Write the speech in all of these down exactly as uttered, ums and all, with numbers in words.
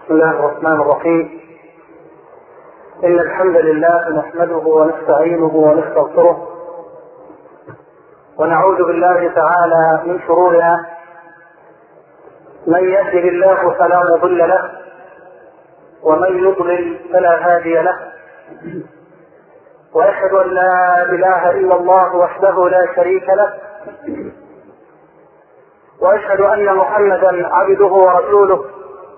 بسم الله الرحمن الرحيم. إن الحمد لله نحمده ونستعينه ونستغفره ونعوذ بالله تعالى من شرورنا. من يهده الله فلا مضل له ومن يضلل فلا هادي له، وأشهد أن لا إله إلا الله وحده لا شريك له، وأشهد أن محمدا عبده ورسوله.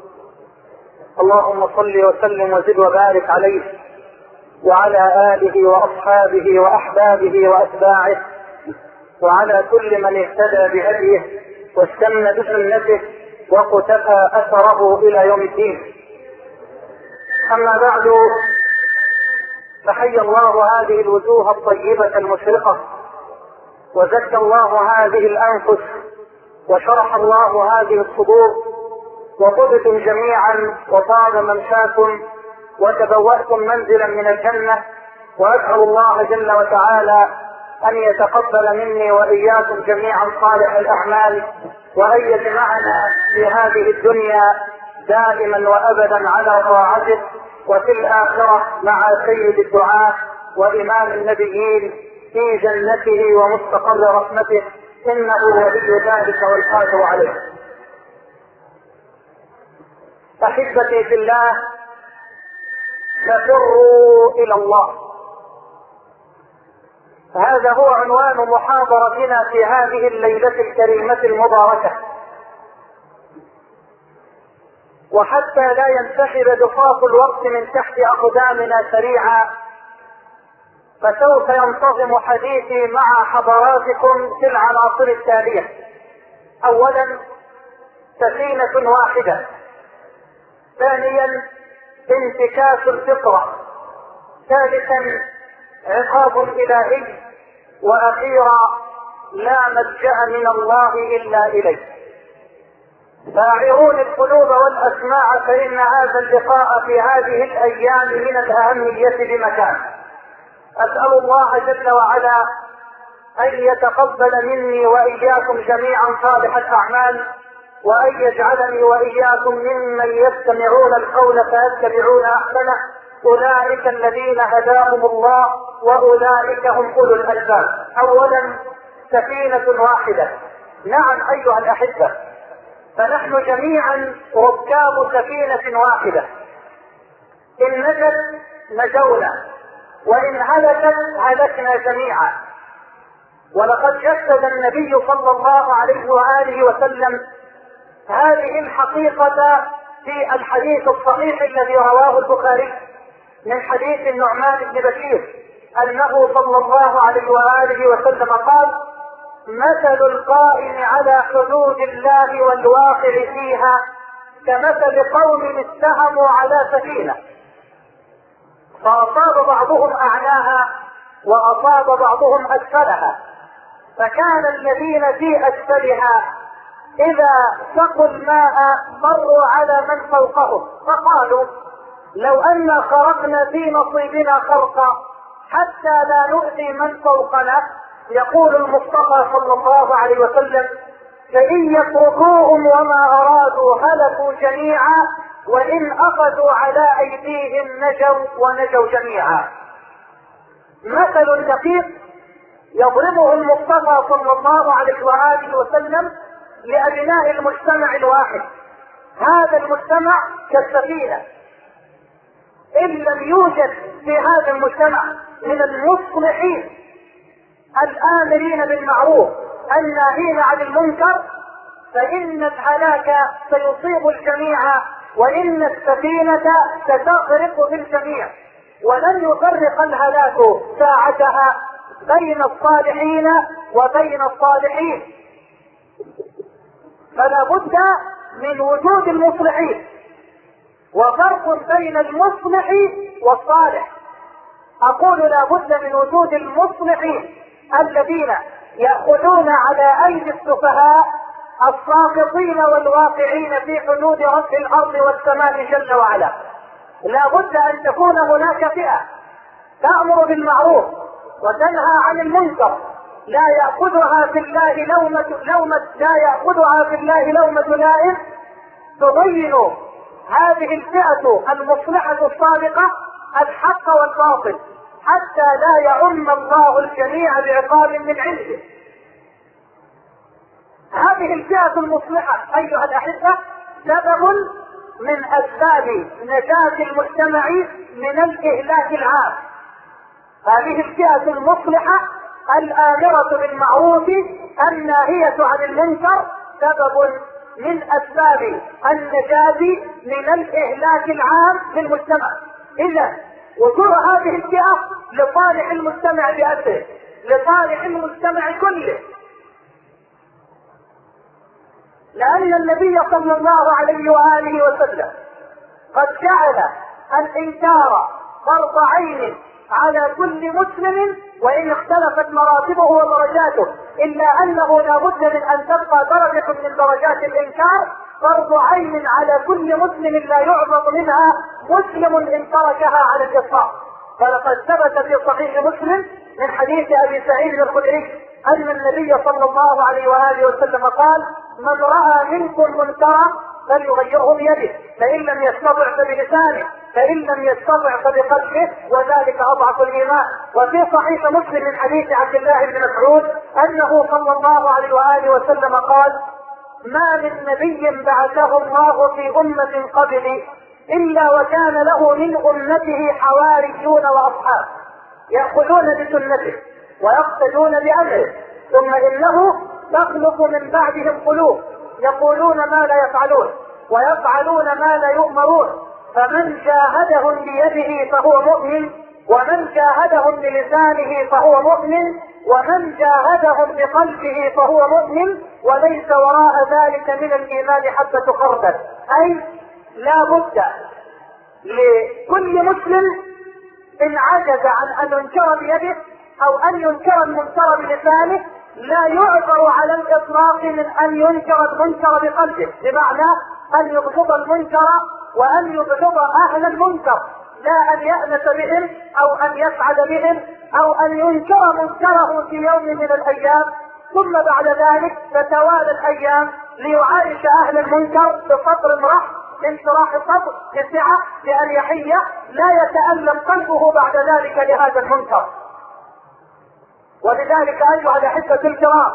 اللهم صل وسلم وزد وبارك عليه وعلى آله وأصحابه وأحبابه وأتباعه وعلى كل من اهتدى بهديه واستنى بسنته وقتفى أثره إلى يوم الدين. أما بعد، فحي الله هذه الوجوه الطيبة المشرقة، وزكى الله هذه الأنفس، وشرح الله هذه الصدور، وطبتم جميعا وطاب ممشاكم وتبوأتم منزلا من الجنة. وأسأل الله جل وتعالى أن يتقبل مني وإياكم جميعا صالح الأعمال، وأن يجمعنا في هذه الدنيا دائما وأبدا على طاعته، وفي الآخرة مع سيد الدعاة وإمام النبيين في جنته ومستقر رحمته، إنه ولي ذلك والقادر عليه. أحبتي في الله، ففروا إلى الله. هذا هو عنوان محاضرتنا في هذه الليلة الكريمة المباركة. وحتى لا ينسحب ضفاف الوقت من تحت أقدامنا سريعا، فسوف ينتظم حديثي مع حضراتكم في العناصر التالية. أولا، سفينة واحدة. ثانيا، انتكاس الفطرة. ثالثا، عقاب إلهي. وأخيرا، لا ملجأ من الله إلا إليه. فاعرون القلوب والأسماع، فإن هذا اللقاء في هذه الأيام من الأهمية بمكان. أسأل الله جل وعلا أن يتقبل مني وإياكم جميعا صالح الأعمال، وأن يجعلني وإياكم ممن يستمعون القول فيتبعون أحسنه. أولئك الذين هداهم الله وأولئك هم أولو الألباب. أولا، سفينة واحدة. نعم أيها الأحبة، فنحن جميعا ركاب سفينة واحدة. إن نجت نجونا، وإن هلكت هلكنا جميعا. ولقد جسد النبي صلى الله عليه وآله وسلم هذه الحقيقة في الحديث الصحيح الذي رواه البخاري من حديث النعمان بن بشير، أنه صلى الله عليه وآله وسلم قال: مثل القائم على حدود الله والواقع فيها كمثل قوم اتهموا على سفينة، فأصاب بعضهم أعلاها وأصاب بعضهم أسفلها، فكان الذين في أسفلها إذا سقوا الماء مروا على من فوقهم، فقالوا: لو أن خرقنا في نصيبنا خرقا حتى لا نؤذي من فوقنا. يقول المصطفى صلى الله عليه وسلم: فإن يتركوهم وما أرادوا هلكوا جميعا، وإن أخذوا على أيديهم نجوا ونجوا جميعا. مثل دقيق يضربه المصطفى صلى الله عليه وآله وسلم لأبناء المجتمع الواحد. هذا المجتمع كالسفينة، إن لم يوجد في هذا المجتمع من المصلحين الآمرين بالمعروف الناهين عن المنكر، فإن الهلاك سيصيب الجميع، وإن السفينة ستغرق بالجميع. ولن يفرق الهلاك ساعتها بين الصالحين وبين الصالحين، فلا بد من وجود المصلحين. وفرق بين المصلح والصالح. أقول لا بد من وجود المصلحين الذين يأخذون على أيدي السفهاء الساقطين والواقعين في حدود رب الأرض والسماء جل وعلا. لا بد أن تكون هناك فئة تأمر بالمعروف وتنهى عن المنكر، لا يأخذها في الله لومة لومة لا يأخذها في الله لومة لائم، تبين هذه الفئة المصلحة الصادقة الحق والباطل، حتى لا يعم الله الجميع بعقاب من عنده. هذه الفئة المصلحة أيها الأحبة سبب من أسباب نجاة المجتمع من الإهلاك العام. هذه الفئة المصلحة الآمرة بالمعروف الناهية عن المنكر سبب من أسباب النجاة من الإهلاك العام للمجتمع. إذا وجود هذه الفئة لصالح المجتمع بأسره، لصالح المجتمع كله، لأن النبي صلى الله عليه وآله وسلم قد جعل الإنكار فرض عين على كل مسلم، وإن اختلفت مراتبه ودرجاته، إلا أنه لا بد من أن تبقى درجة من درجات الإنكار فرض عين على كل مسلم لا يعرض منها مسلم إن تركها على الإطلاق. فلقد ثبت في صحيح مسلم من حديث أبي سعيد الخدري أن النبي صلى الله عليه وآله وسلم قال: من رأى منكم منكرا فليغيره بيده، فإن لم يستطع فبلسانه، فإن لم يستطع فبقلبه، وذلك أضعف الإيمان. وفي صحيح مسلم من حديث عبد الله بن مسعود أنه صلى الله عليه وآله وسلم قال: ما من نبي بعثه الله في أمة قبلي إلا وكان له من أمته حواريون وأصحاب يأخذون بسنته ويقتدون بأمره، ثم إنه تخلق من بعدهم قلوب يقولون ما لا يفعلون ويفعلون ما لا يؤمرون، فمن جاهدهم بيده فهو مؤمن، ومن جاهدهم بلسانه فهو مؤمن، ومن جاهدهم بقلبه فهو مؤمن، وليس وراء ذلك من الإيمان حبة خردل. أي لا بد لكل مسلم إن عجز عن أن ينكر بيده أو أن ينكر المنكر بلسانه لا يعذر على الإطلاق من أن ينكر المنكر بقلبه، بمعنى أن يبغض المنكر وأن يبغض أهل المنكر، لا أن يأنس بهم أو أن يسعد بهم أو أن ينكر منكره في يوم من الأيام، ثم بعد ذلك تتوالى الأيام ليعايش أهل المنكر بصدر مرح، بانشراح الصدر، بسعة، بأريحية، لا يتألم قلبه بعد ذلك لهذا المنكر. ولذلك أيها الأحبة الكرام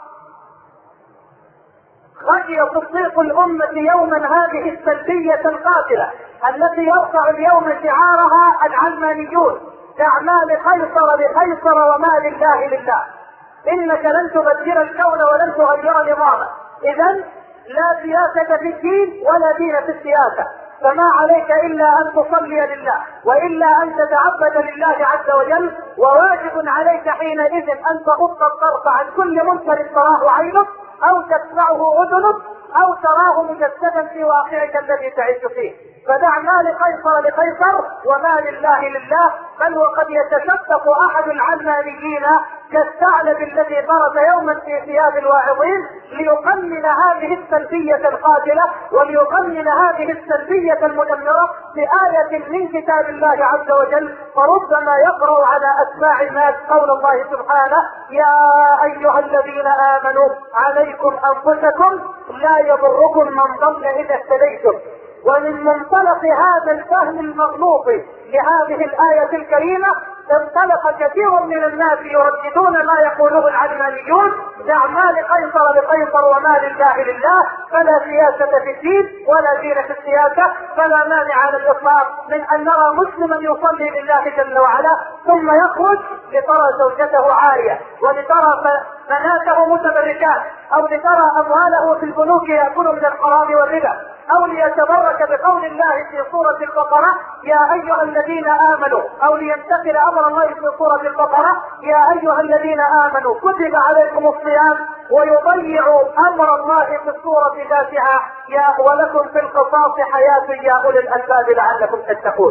خشي تصديق الأمة يوما هذه السلبية القاتلة التي يرفع اليوم شعارها العلمانيون: أعمال قيصر لقيصر وما لله لله، إنك لن تبدل الكون ولن تغير نظامه. إذن لا سياسة في الدين ولا دين في السياسة، فما عليك إلا أن تصلي لله وإلا أن تتعبد لله عز وجل، وواجب عليك حينئذ أن تغض الطرف عن كل منكر تراه عينك أو تسمعه أذنك أو تراه مجسدا في واقعك الذي تعيش فيه. فدع ما لقيصر لقيصر وما لله لله. بل وقد يتشقق أحد العلمانيين كالثعلب الذي برز يوما في ثياب الواعظين ليقنن هذه السلبية القاتلة وليقنن هذه السلبية المدمرة بآية من كتاب الله عز وجل، فربما يقرأ على أسماع الناس قول الله سبحانه: يا أيها الذين آمنوا عليكم أنفسكم لا يضركم من ضل إذا اهتديتم. ومن منطلق هذا الفهم المغلوط لهذه الآية الكريمة انطلق كثير من الناس يرددون ما يقوله العلمانيون: دع ما لقيصر لقيصر وما لله لله، فلا سياسة في الدين ولا دين في السياسة. فلا مانع على الإطلاق من أن نرى مسلما يصلي لله جل وعلا ثم يخرج لترى زوجته عارية ولترى بناته متبركات أو لترى أمواله في البنوك يأكل من الحرام والربا، أو ليتبرك بقول الله في سورة البقرة: يا أيها الذين آمنوا، أو ليمتثل أمر الله في سورة البقرة: يا أيها الذين آمنوا كتب عليكم الصيام، ويضيع أمر الله في السورة ذاتها: يا ولكم في القصاص حياة يا أولي الألباب لعلكم تتقون.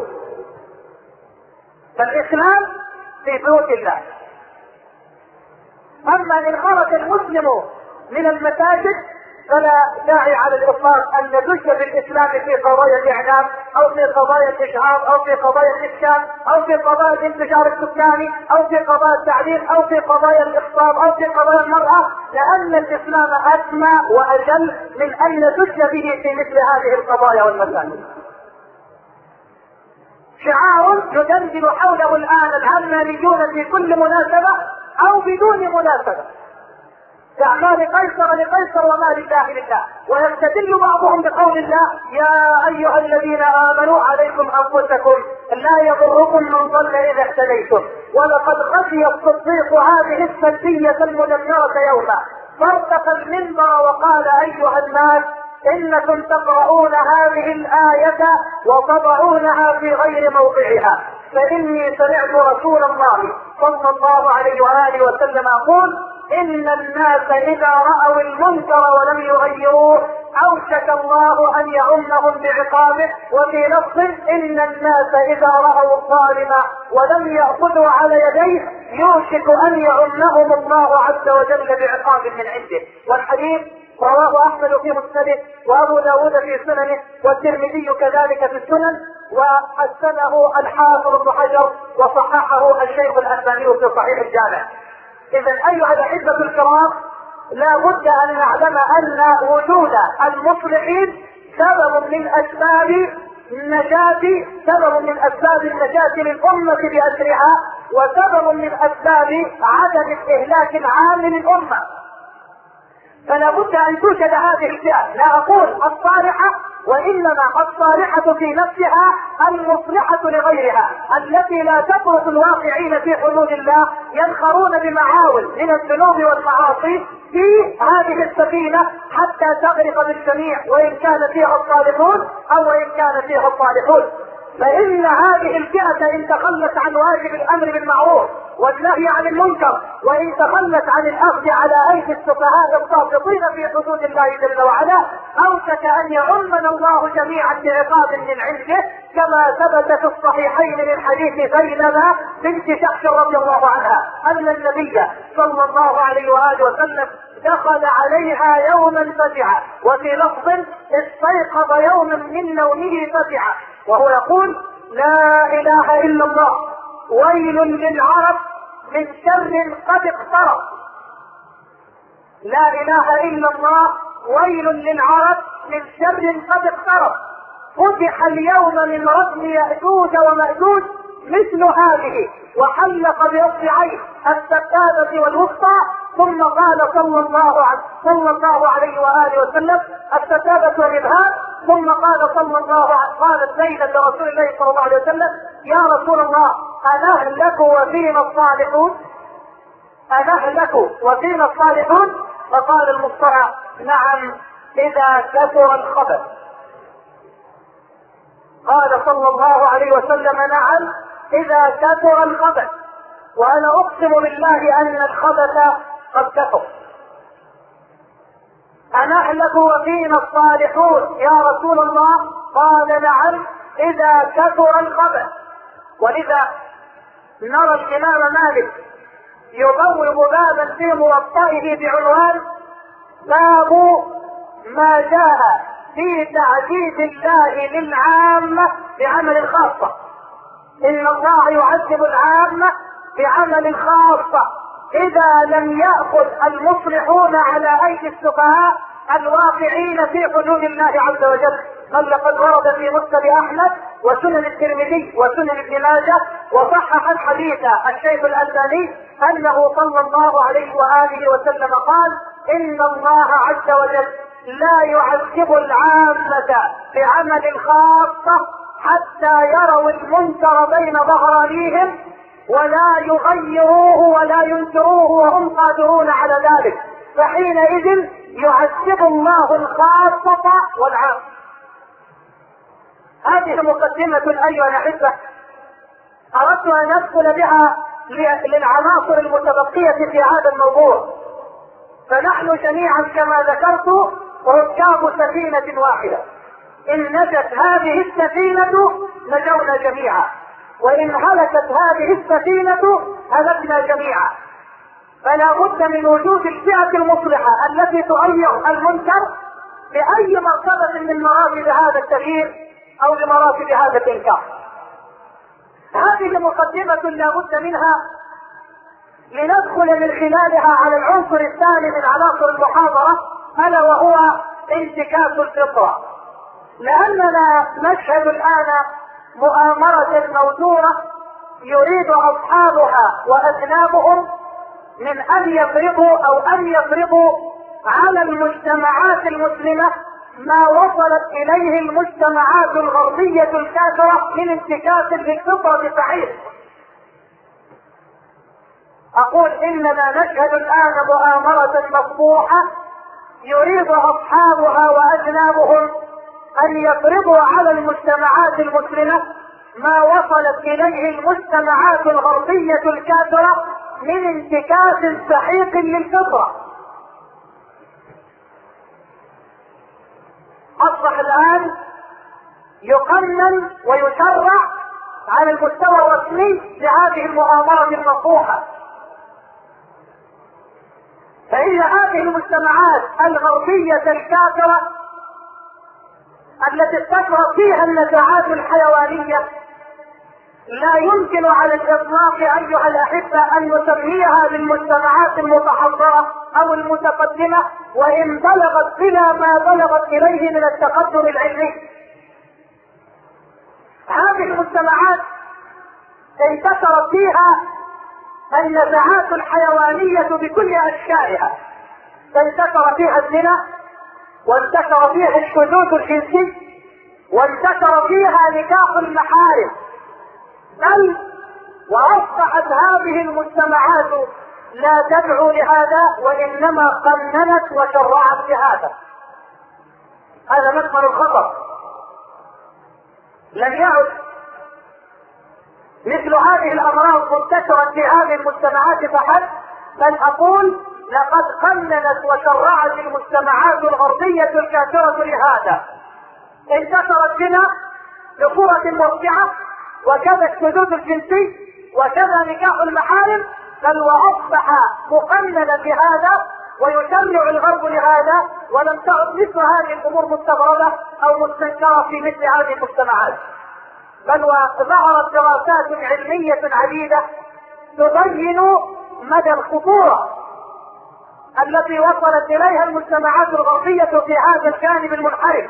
فالإسلام في بيوت الله. أما إن خرج المسلم من المساجد فلا داعي على الاطلاق ان ندش بالاسلام في قضايا الاعلام او في قضايا الاشعار او في قضايا الافشاء او في قضايا الانتشار السكاني او في قضايا التعليم او في قضايا الاخصاب او في قضايا المراه، لان الاسلام اسمى واجل من ان ندش به في مثل هذه القضايا والمسائل. شعار يدندن حوله الان العلمانيون في كل مناسبه او بدون مناسبه: اعمال قيصر لقيصر وما لله لله، ويستدل بعضهم بقول الله: يا ايها الذين امنوا عليكم انفسكم لا يضركم من ضل اذا اهتديتم. ولقد خشي الصديق هذه السلبيه المدمره يوما فارتقى المنبر وقال: ايها الناس انكم تقرؤون هذه الايه وتضعونها في غير موضعها، فاني سمعت رسول الله صلى الله عليه واله وسلم يقول: ان الناس اذا راوا المنكر ولم يغيروه اوشك الله ان يعمهم بعقابه. وفي لفظ: ان الناس اذا راوا الظالم ولم ياخذوا على يديه يوشك ان يعمهم الله عز وجل بعقاب من عنده. والحديث رواه احمد في مسنده وابو داود في سننه والترمذي كذلك في السنن، وحسنه الحافظ ابن حجر وصححه الشيخ الالباني في صحيح الجامع. اذا ايها الاحبه الكرام، لا بد ان نعلم ان وجود المصلحين سبب من اسباب النجاة سبب من اسباب النجاة للامة باسرها، وسبب من اسباب عدم الاهلاك العام للامة. فلا بد ان توجد هذه الفئة، لا اقول الصالحة، وانما الصالحة في نفسها المصلحة لغيرها، التي لا تترك الواقعين في حدود الله ينخرون بمعاول من الذنوب والمعاصي في هذه السفينة حتى تغرق بالجميع، وان كان فيها الصالحون او وان كان فيها الصالحون. فإن هذه الفئة إن تخلت عن واجب الأمر بالمعروف والنهي عن المنكر، وإن تخلت عن الأخذ على أيدي السفهاء الساقطين في حدود الله جل وعلا، أوشك أن يعمنا الله جميعا بعقاب من عنده، كما ثبت في الصحيحين من حديث زينب بنت جحش رضي الله عنها أن النبي صلى الله عليه وآله وسلم دخل عليها يوما فزعا، وفي لفظ: استيقظ يوما من نومه فزعا وهو يقول: لا اله الا الله، ويل للعرب من شر قد اقترب. لا اله الا الله، ويل للعرب من شر قد اقترب. فتح اليوم من ردم يأجوج ومأجوج مثل هذه، وحلق باصبعيه السبابة والوسطى، ثم قال صلى الله عليه صلى الله عليه واله وسلم: السبابة والابهام. ثم قال صلى الله عليه قالت زينب لرسول الله صلى الله عليه وسلم: يا رسول الله، أنهلك وفينا الصالحون؟ أنهلك وفينا الصالحون؟ فقال المصطفى: نعم، إذا كثر الخبث. قال صلى الله عليه وسلم: نعم، إذا كثر الخبث. وأنا أقسم بالله أن الخبث قد كثر. أنهلك وفينا الصالحون يا رسول الله؟ قال: نعم، إذا كثر الخبث. ولذا نرى الإمام مالك يبوب بابا في موطئه بعنوان: باب ما جاء في تعذيب الله للعامة بعمل الخاصة. إن الله يعذب العامة بعمل خاصة إذا لم يأخذ المصلحون على أيدي السفهاء الواقعين في حدود الله عز وجل. بل لقد ورد في مسند أحمد وسنن الترمذي وسنن ابن ماجه وصحح الحديث الشيخ الألباني أنه صلى الله عليه وآله وسلم قال: إن الله عز وجل لا يعذب العامة بعمل خاصة حتى يروا المنكر بين ظهرانيهم ولا يغيروه ولا ينكروه وهم قادرون على ذلك، فحينئذ يعذب الله الخاصة والعامة. هذه مقدمة أيها الأحبة أردت أن أدخل بها للعناصر المتبقية في هذا الموضوع. فنحن جميعا كما ذكرت ركاب سفينة واحدة، إن نجت هذه السفينة نجونا جميعا، وإن هلكت هذه السفينة هلكنا جميعا. فلا بد من وجود الفئة المصلحة التي تغير المنكر بأي مرتبة من مراتب هذا التغيير أو بمراتب هذا الإنكار. هذه مقدمة لا بد منها لندخل من خلالها على العنصر الثاني من عناصر المحاضرة، ألا وهو انتكاس الفطرة. لأننا نشهد الآن مؤامرة موزونة يريد أصحابها وأذنابهم من أن يفرضوا أو أن يفرضوا على المجتمعات المسلمة ما وصلت إليه المجتمعات الغربية الكافرة من انتكاس للفطرة صحيح. أقول إننا نشهد الآن مؤامرة مفتوحة يريد أصحابها وأذنابهم أن يفرضوا على المجتمعات المسلمة ما وصلت إليه المجتمعات الغربية الكافرة من انتكاس سحيق للفطرة. أصبح الآن يقنن ويشرع على المستوى الرسمي لهذه المؤامرة المفتوحة. فإن هذه المجتمعات الغربية الكافرة التي استثمرت فيها النزاعات الحيوانية لا يمكن على الإطلاق أيها الأحبة أن نسميها بالمجتمعات المتحضرة أو المتقدمة، وإن بلغت بنا ما بلغت إليه من التقدم العلمي. هذه المجتمعات انتشرت فيها النزاعات الحيوانية بكل أشكالها، فانتشر فيها الزنا، وانتشر فيها الشذوذ الجنسي، وانتشر فيها نكاح المحارم، بل واصبحت هذه المجتمعات لا تدعو لهذا وانما قننت وشرعت بهذا. هذا مدخل الخطر. لم يعد مثل هذه الامراض منتشرة في هذه المجتمعات فحسب، بل اقول لقد قننت وشرعت المجتمعات الغربية الكافرة لهذا. انتشر الزنا بصورة موسعة، وكذا الشذوذ الجنسي، وكذا نكاح المحارم، بل واصبح مقننا بهذا ويشرع الغرب لهذا، ولم تعد مثل هذه الامور مستغربة او مستنكرة في مثل هذه المجتمعات، بل وظهرت دراسات علمية عديدة تبين مدى الخطورة التي وصلت اليها المجتمعات الغربية في هذا الجانب المنحرف.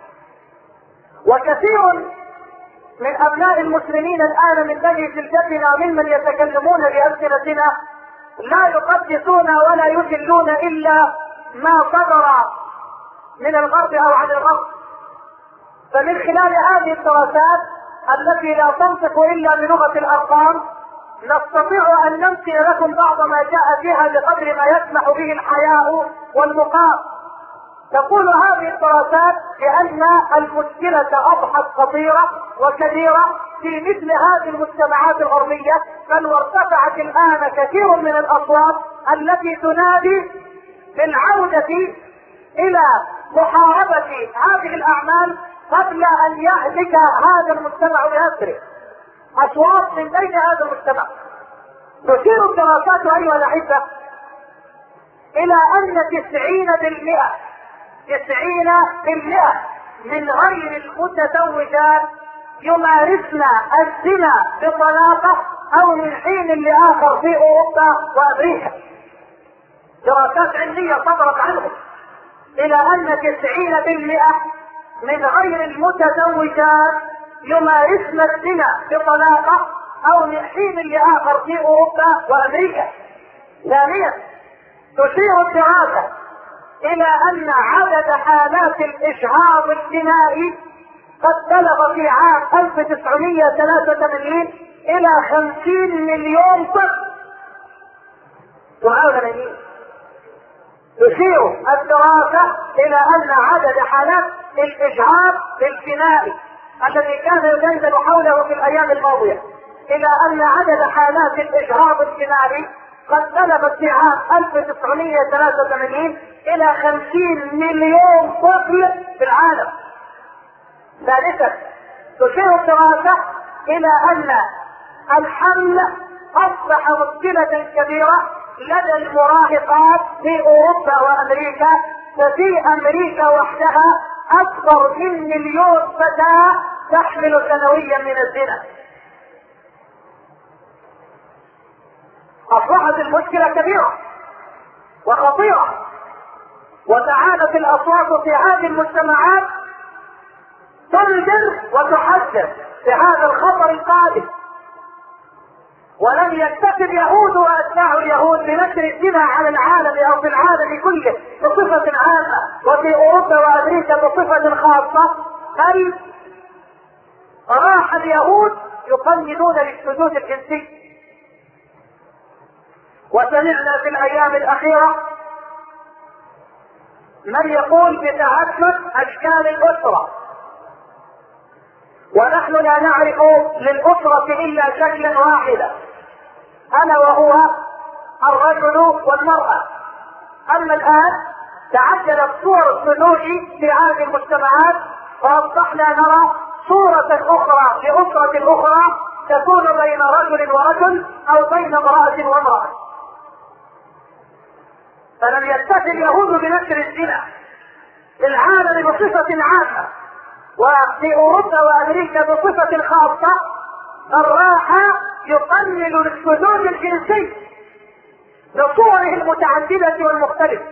وكثير من ابناء المسلمين الان من بني جلدتنا ممن يتكلمون بألسنتنا لا يقدسون ولا يجلون الا ما صدر من الغرب او عن الغرب. فمن خلال هذه الدراسات التي لا تنطق الا بلغة الارقام نستطيع ان ننقل لكم بعض ما جاء فيها بقدر ما يسمح به الحياء والمقام. تقول هذه الدراسات بأن المشكلة أصبحت خطيرة وكبيرة في مثل هذه المجتمعات الغربية، بل وارتفعت الآن كثير من الأصوات التي تنادي بالعودة إلى محاربة هذه الأعمال قبل أن يهلك هذا المجتمع بأسره. أصوات من بين هذا المجتمع. تشير الدراسات أيها الأحبة إلى أن تسعين بالمئة تسعين بالمئة من غير المتزوجات يمارسن الزنا بطلاقة او من حين لاخر في اوروبا وامريكا. دراسات علمية صدرت عنهم الى ان تسعين بالمئة من غير المتزوجات يمارسن الزنا بطلاقة او من حين لاخر في اوروبا وامريكا. ثانيا تشير الدراسة الى ان عدد حالات الاجهاض الجنائي قد بلغ في عام ألف وتسعمئة وثلاثة وثمانين الى خمسين مليون طفل. وهذا تشير الدراسة الى ان عدد حالات الاجهاض الجنائي الذي كان يجندل حوله في الايام الماضية الى ان عدد حالات الاجهاض الجنائي قد بلغت في عام ألف وتسعمئة وثلاثة وثمانين الى خمسين مليون طفل في العالم. ثالثا تشير الدراسة الى ان الحمل اصبح مشكلة كبيرة لدى المراهقات في اوروبا وامريكا، ففي امريكا وحدها اكثر من مليون فتاة تحمل سنويا من الزنا. اصبحت المشكلة كبيرة وخطيرة، وتعالت الاصوات في هذه المجتمعات تنذر وتحذر في هذا الخطر القادم. ولم يكتفي اليهود واتباع اليهود بنشر الزنا على العالم او في العالم كله بصفة عامة وفي اوروبا وامريكا بصفة خاصة، بل راح اليهود يقيدون للشذوذ الجنسي. وسمعنا في الايام الاخيرة من يقول بتعدد اشكال الاسرة، ونحن لا نعرف للاسرة الا شكلا واحدا، انا وهو الرجل والمرأة. اما الان تعددت صور الشذوذ في هذه المجتمعات، واصبحنا نرى صورة اخرى لاسرة اخرى تكون بين رجل ورجل او بين امرأة وامرأة. فلم يكتفي اليهود بنشر الزنا في العالم بصفة عامة وفي اوروبا وامريكا بصفة خاصة، بل راح يقلل الشذوذ الجنسي بصوره المتعددة والمختلفة.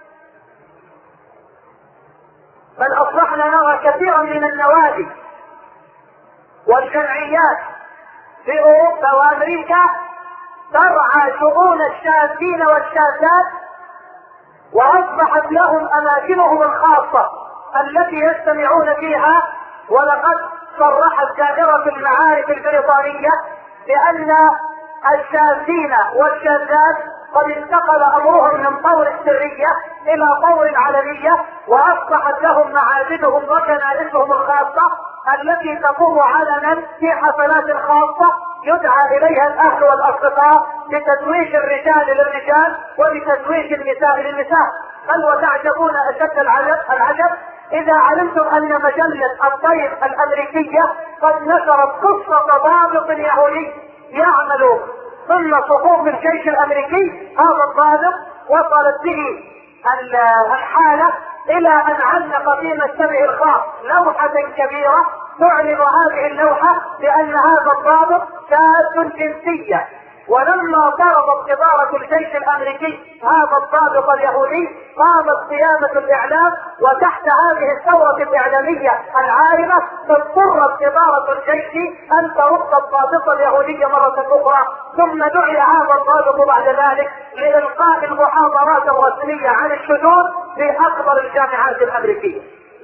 بل اصبحنا نرى كثيرا من النوادي والجمعيات في اوروبا وامريكا ترعى شؤون الشاذين والشاذات، واصبحت لهم اماكنهم الخاصة التي يجتمعون فيها. ولقد صرحت دائرة المعارف البريطانية بان الشاذين والشاذات قد انتقل امرهم من طور السرية الى طور العلنية، واصبحت لهم معابدهم وكنائسهم الخاصة التي تقوم علنا في حفلات خاصة يدعى اليها الاهل والاصدقاء لتزويج الرجال للرجال ولتزويج النساء للنساء. بل وتعجبون اشد العجب العجب اذا علمتم ان مجلة الطير الامريكية قد نشرت قصة ضابط يهودي يعمل ضمن صفوف الجيش الامريكي. هذا الضابط وصلت به الحالة الى ان علق في مكتبه الخاص لوحة كبيرة تعلن هذه اللوحة بان هذا الضابط شاذ جنسيا. ولما طلبت ادارة الجيش الامريكي هذا الضابط اليهودي قامت قيادة الاعلام، وتحت هذه الثورة الاعلامية العارمة اضطرت ادارة الجيش ان ترد الضابط اليهودي مرة اخرى. ثم دعي هذا الضابط بعد ذلك لالقاء المحاضرات الرسمية عن الشذوذ في اكبر الجامعات الامريكية.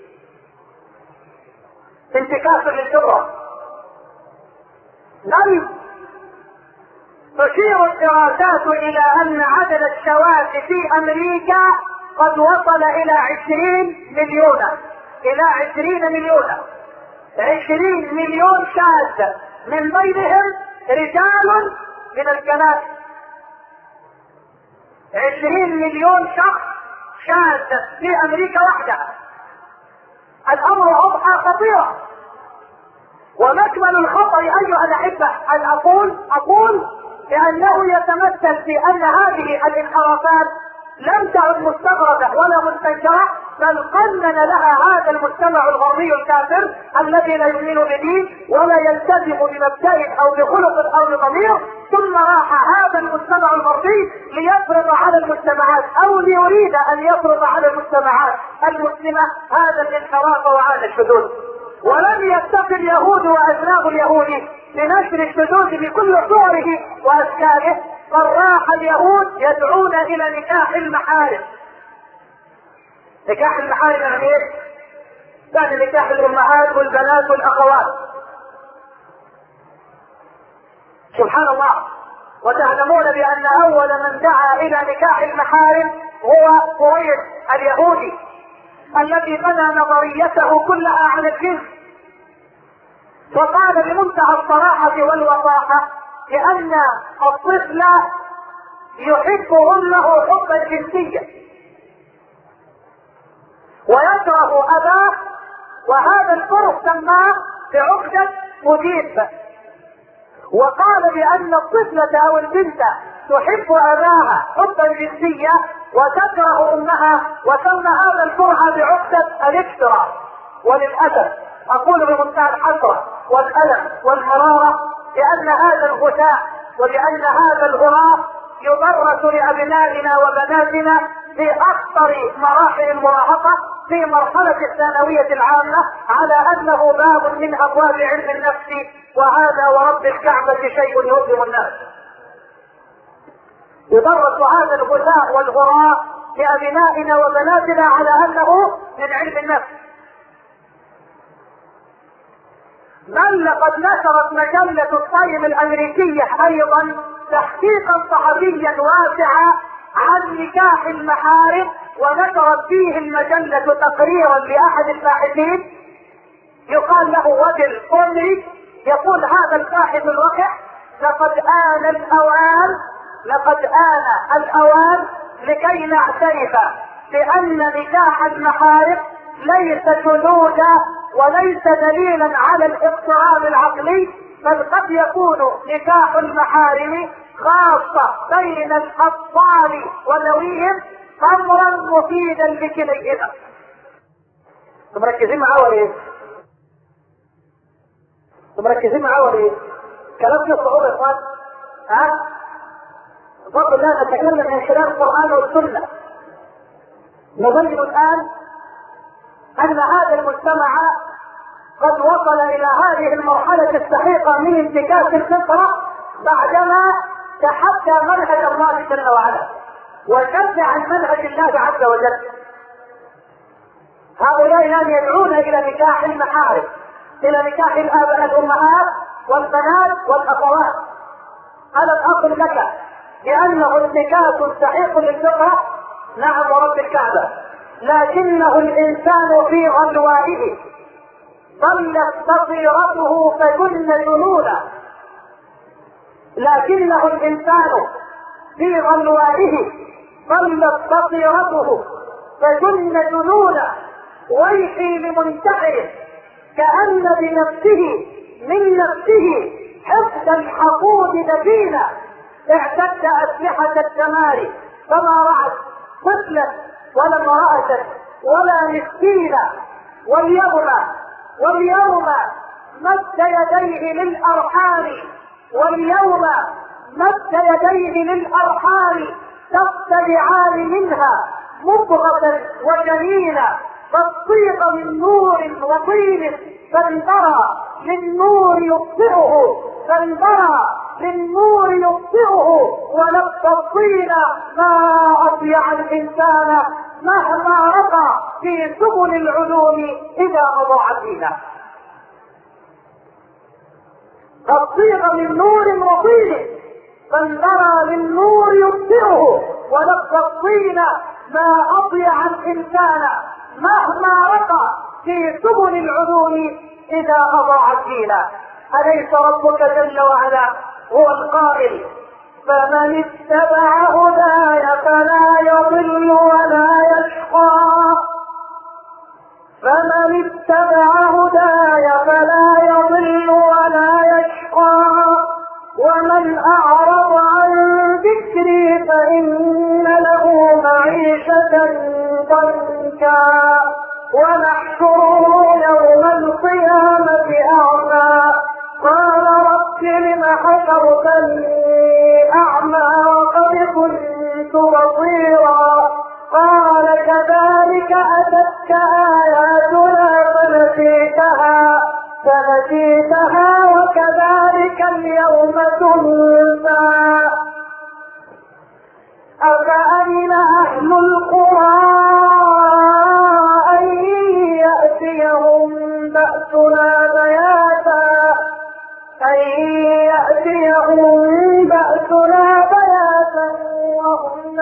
انتكاسة للجرة. بل تشير الدراسات الى ان عدد الشواذ في امريكا قد وصل الى عشرين مليون الى عشرين مليون عشرين مليون شاذ، من بينهم رجال من الكنائس. عشرين مليون شخص شاذ في امريكا وحدها. الامر اضحى خطيرا. ومكمن الخطر ايها الاحبه ان اقول اقول لانه يتمثل في ان هذه الانحرافات لم تعد مستغربه ولا مستنكره، بل قنن لها هذا المجتمع الغربي الكافر الذي لا يؤمن بدين ولا يلتزم بمبدأ او بخلق او بضمير، ثم راح هذا المجتمع الغربي ليفرض على المجتمعات او ليريد ان يفرض على المجتمعات المسلمه هذا الانحراف وهذا الشذوذ. ولم يكتفي اليهود وابناء اليهود بنشر الشذوذ بكل صوره واشكاله، بل راح اليهود يدعون الى نكاح المحارم. نكاح المحارم يعني ايه؟ يعني نكاح الامهات والبنات والاخوات. سبحان الله. وتعلمون بان اول من دعا الى نكاح المحارم هو قريش اليهودي الذي بنى نظريته كلها على الجنس، وقال بمنتهى الصراحة والوضاحة لأن الطفل يحب أمه حبا جنسيا ويكره أباه، وهذا الكره سماه بعقدة مجيب. وقال بأن الطفلة أو البنت تحب اباها حبا جنسيا وتكره امها، وسمى هذا الكره بعقدة الافتراء. وللاسف اقول بمنتهى الحسرة والالم والمرارة لان هذا الغثاء ولان هذا الغراب يدرس لابنائنا وبناتنا في اخطر مراحل المراهقة في مرحلة الثانوية العامة على انه باب من ابواب علم النفس، وهذا ورب الكعبة شيء يؤلم الناس. يدرس هذا الغثاء والغراء لابنائنا وبناتنا على انه من علم النفس. بل لقد نشرت مجلة التايم الامريكية ايضا تحقيقا صحفيا واسعا عن نكاح المحارم، ونشرت فيه المجلة تقريرا لاحد الباحثين يقال له وجل قمري، يقول هذا الباحث الوقح: لقد آن الأوان لقد آن الأوان لكي نعترف بأن نكاح المحارم ليس شذوذا وليس دليلا على الاضطراب العقلي، بل قد يكون نكاح المحارم خاصة بين الأطفال وذويهم أمرا مفيدا لكليهما. مركزين معاه ولا ايه؟ مركزين معاه ولا ايه؟ كلام فيه صعوبة يا اخوان. ها؟ بفضل الله نتكلم من خلال القرآن والسنة. نبين الآن أن هذا المجتمع قد وصل إلى هذه المرحلة السحيقة من انتكاس الفطرة بعدما تحدى منهج الله جل وعلا وشد عن منهج الله عز وجل. هؤلاء الآن يدعون إلى نكاح المحارم، إلى نكاح الآباء الأمهات والبنات والأخوات. ألم أقل لك بأنه انتكاس سحيق للفطرة؟ نعم ورب الكعبة، لكنه الإنسان في غلوائه ضلت بصيرته فجن جنونا، لكنه الإنسان في غلوائه ضلت بصيرته فجن جنونا، ويحي لمنتحره كأن بنفسه من نفسه حفظ الحقود دفينا، اعتد أسلحة الدمار فما رأت طفلا ولا امرأة ولا مسكينا، واليوم واليوم مد يديه للأرحام واليوم مد يديه للأرحام تقتلعان منها مضغة وجنينا، فالصيغ من نور وطين فانبرى للنور يبصره فانبرى للنور يبصره، ونفس الطين ما أطيع الإنسان مهما رقى في سبل العلوم إذا أضاع فينا. فالصيغ من نور وطين فانبرى للنور يبصره، ونفس الطين ما أطيع الإنسان مهما رقى في سبل العلوم إذا أضاع فينا. أليس ربك جل وعلا هو القائل: فمن اتبع هداي فلا يضل ولا يشقى، فمن اتبع هداي فلا يضل ولا يشقى، ومن أعرض عن ذكري فإن له معيشة ضنكا، ونحشره يوم القيامة أعمى، قال رب لم حشرتني أعمى وقد كنت بصيرا، قال كذلك أتتك آياتنا فنسيتها فنسيتها وكذلك اليوم تنسى. أفأمن أهل القرى أن يأتيهم بأسنا بياتا أن يأتيهم بأسنا بياتا وهم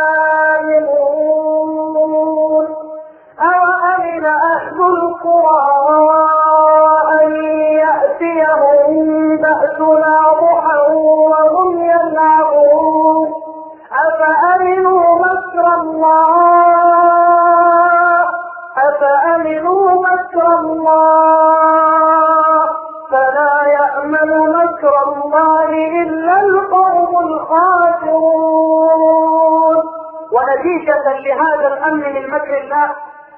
نائمون. أوأمن أهل القرى أن يأتيهم بأسنا ضحى وهم يلعبون. أفأمنوا مكر الله أفأمنوا مكر الله فلا يأمن مكر الله الله إلا القوم الخاسرون. ونتيجة لهذا الأمن من مكر الله،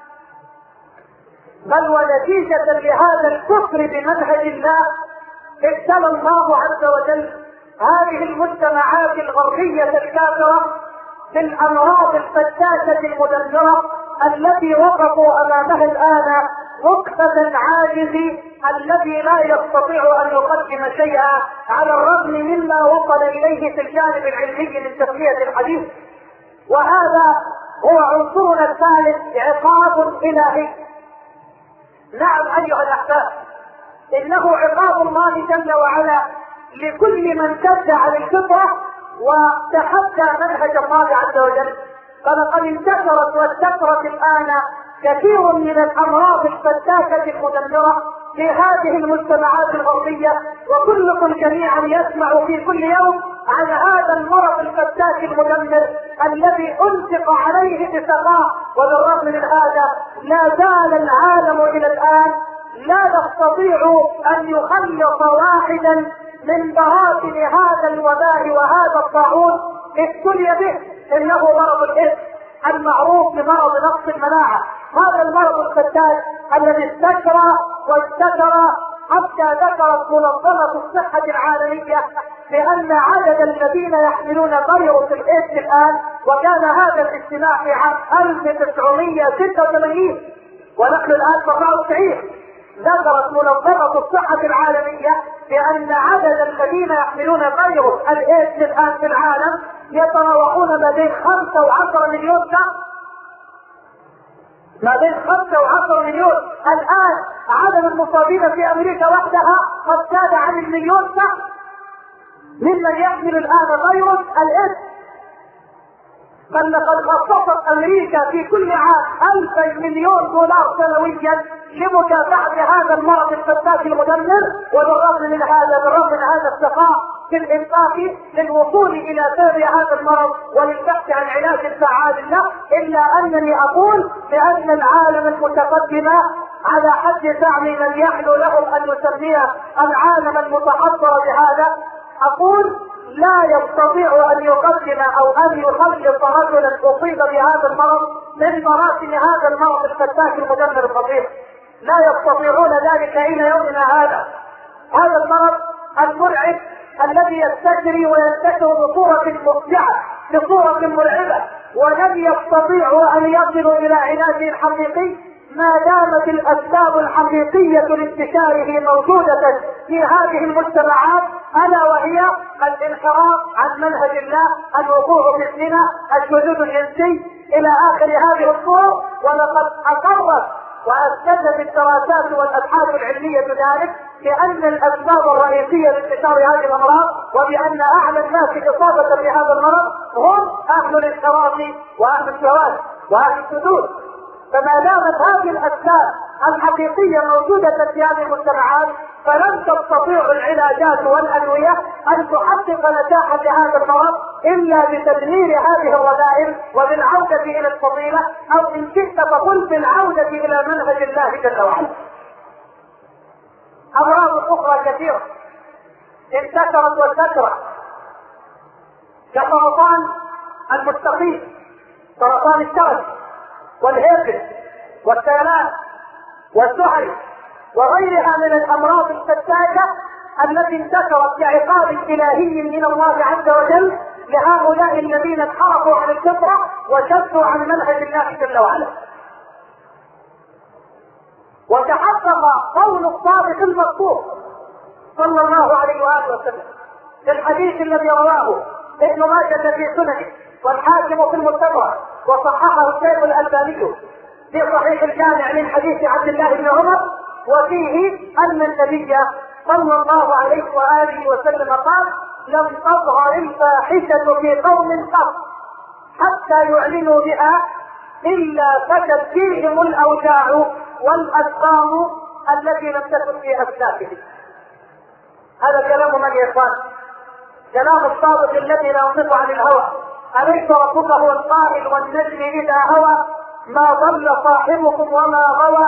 بل ونتيجة لهذا الكفر بمنهج الله، ابتلى الله عز وجل هذه المجتمعات الغربية الكافرة بالأمراض الفتاكة المدمرة التي وقفوا أمامها الآن وقفة العاجز الذي لا يستطيع أن يقدم شيئا، على الرغم مما وصل إليه في الجانب العلمي من تقوية الحديث. وهذا هو عنصرنا الثالث، عقاب إلهي. نعم أيها الأحباب، إنه عقاب الله جل وعلا لكل من كد عن الفطرة وتحدى منهج الله عز وجل. فلقد انتشرت وانتشرت الآن كثير من الأمراض الفتاكة المدمرة في هذه المجتمعات الغربية، وكلكم جميعا يسمع في كل يوم عن هذا المرض الفتاك المدمر الذي أنفق عليه بسخاء. وبالرغم من هذا لا زال العالم إلى الآن لا يستطيع أن يخلص واحدا من براثن هذا الوباء وهذا الطاعون ابتلي به. إنه مرض الإثم المعروف بمرض نقص المناعة. هذا المرض الفتاك الذي استكر واستكر حتى ذكرت منظمة الصحة العالمية بأن عدد الذين يحملون فيروس الإيدز الآن، وكان هذا الاجتماع في عام ألف وتسعمائة وستة وثمانين ونحن الآن في أربعة وتسعين، ذكرت منظمة الصحة العالمية بأن عدد الذين يحملون فيروس الإيدز الآن في العالم يتراوحون ما بين خمسة وعشرة مليون شخص. ما بين خمسة وعشرة مليون. الآن عدد المصابين في أمريكا وحدها قد زاد عن المليون شخص ممن يحمل الآن فيروس الإيدز. بل لقد خصصت أمريكا في كل عام ألف مليون دولار سنويا لمكافحة هذا المرض الفتاك المدمر. وبالرغم من هذا بالرغم من هذا السخاء في الإنفاق للوصول إلى سبب هذا المرض وللبحث عن علاج فعال له، إلا أنني أقول بأن العالم المتقدم على حد زعم من يحلو لهم أن يسميه العالم المتحضر بهذا، أقول لا يستطيع أن يقدم أو أن يخلص رجلا أصيب بهذا المرض من براثن هذا المرض الفتاك المدمر الخطير. لا يستطيعون ذلك إلى يومنا هذا. هذا المرض المرعب الذي يستجري وينتشر بصورة مفزعة بصورة مرعبة، ولم يستطيعوا أن يصلوا إلى علاجه الحقيقي ما دامت الأسباب الحقيقية لانتشاره موجودة في هذه المجتمعات، ألا وهي الانحراف عن منهج الله، الوقوع في الزنا، الشذوذ الجنسي إلى آخر هذه الصور. ولقد أقرت وأثبتت الدراسات والأبحاث العلمية ذلك بأن الأسباب الرئيسية لانتشار هذه الأمراض وبأن أعلى الناس إصابة بهذا المرض هم أهل الانحراف وأهل الشهوات وأهل الشذوذ. فما دامت هذه الأسباب الحقيقية موجودة في هذه المجتمعات فلن تستطيع العلاجات والأدوية أن تحقق نجاحا لهذا المرض إلا بتدمير هذه الرذائل وبالعودة إلى الفضيلة، أو إن شئت فقل بالعودة إلى منهج الله جل وعلا. أمراض أخرى كثيرة انتشرت وانتشرت كسرطان المستقيم، سرطان الشرج والهرجس والسيلان والسحر وغيرها من الأمراض الفتاكة التي انتشرت كعقاب إلهي من الله عز وجل لهؤلاء الذين انحرفوا عن الفطرة وشدوا عن منهج الله جل وعلا. وتحقق قول الصادق المذكور صلى الله عليه وآله وسلم في الحديث الذي رواه ابن ماجه في سننه والحاكم في المستدرك وصححه الشيخ الألباني في صحيح الجامع من حديث عبد الله بن عمر، وفيه أن النبي صلى الله عليه وآله وسلم قال: لم تظهر الفاحشة في قوم قط حتى يعلنوا بها إلا فشت فيهم الأوجاع والأسقام التي لم تكن في أسلافهم. هذا كلام من يا إخوان؟ كلام الصادق الذي لا ينطق عن الهوى. أليس ربك هو القائل والنجم إذا هوى ما ضل صاحبكم وما غوى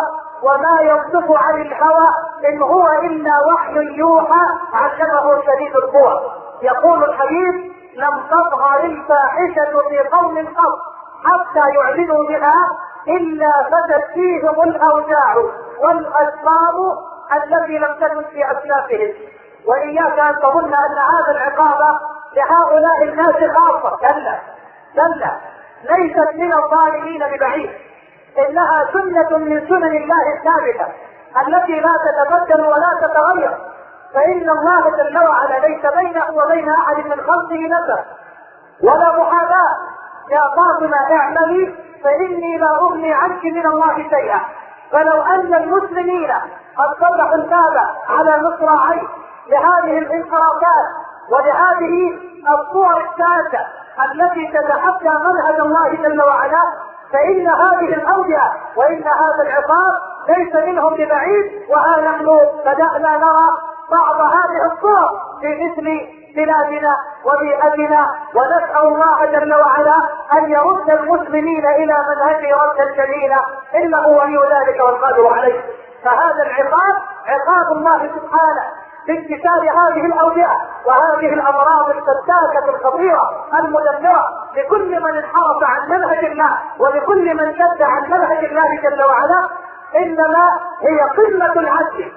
وما ينطق عن الهوى ان هو الا وحي يوحى علمه شديد القوى. يقول الحديث: لم تظهر الفاحشة في قوم قط حتى يعلنوا بها الا فتت فيهم الاوجاع والاسباب التي لم تكن في اسلافهم. واياك ان تظن ان هذا العقاب لهؤلاء الناس خاصة، كلا كلا، ليست من الظالمين ببعيد، انها سنة من سنن الله الثابتة التي لا تتبدل ولا تتغير. فان الله جل وعلا ليس بينه وبين احد من خلقه نسب ولا محاباة. يا فاطمة اعملي فاني لا اغني عنك من الله شيئا. فلو ان المسلمين قد فتحوا الباب على مصراعيه لهذه الانحرافات ولهذه الصور الشاذة التي تتحدى منهج الله جل وعلا، فإن هذه الأوجه وإن هذا العقاب ليس منهم ببعيد. وها نحن بدأنا نرى بعض هذه الصور في مثل بلادنا وبيئتنا، ونسأل الله جل وعلا أن يرد المسلمين إلى منهجه ردا جميلا، إنه ولي ذلك والقادر عليه. فهذا العقاب عقاب الله سبحانه بانتشار هذه الاوبئه وهذه الامراض الفتاكه الخطيره المدمره لكل من انحرف عن منهج الله ولكل من شد عن منهج الله جل وعلا. انما هي قمه العدل،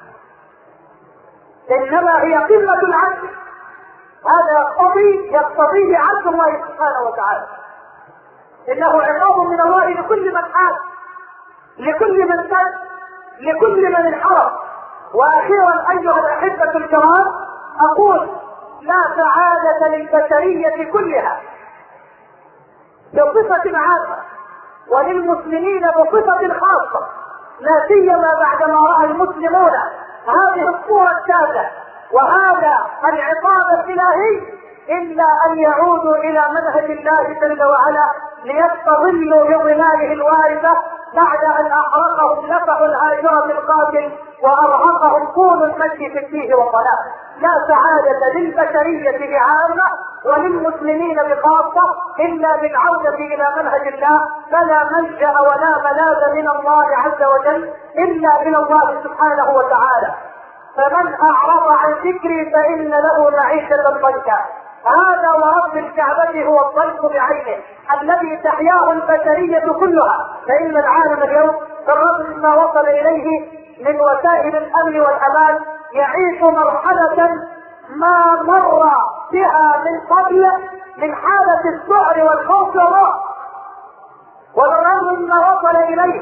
انما هي قمه العدل. هذا يقتضي يقتضيه عدل الله سبحانه وتعالى. انه عقاب من الله لكل من حاد، لكل من شد، لكل من انحرف. واخيرا ايها الاحبه الكرام، اقول: لا سعاده للبشريه كلها بصفه عامه وللمسلمين بصفه خاصه، لا سيما بعدما راى المسلمون هذه الصوره الشاذه وهذا العقاب الالهي، الا ان يعودوا الى منهج الله جل وعلا ليستظلوا بظلاله الوارثه بعد ان احرقهم نفح الهاجره القاتل وارهقهم طول المشي في التيه والضلال. لا سعاده للبشريه بعامه وللمسلمين بخاصه الا بالعوده الى منهج الله. فلا ملجا ولا ملاذ من الله عز وجل الا الى الله سبحانه وتعالى. فمن اعرض عن ذكري فان له معيشه ضنكا. هذا ورب الكعبة هو الضيق بعينه الذي تحياه البشرية كلها. فإن العالم اليوم بالرغم مما وصل إليه من وسائل الأمن والأمان يعيش مرحلة ما مر بها من قبل من حالة الذعر والخوف والرعب. وبالرغم مما وصل إليه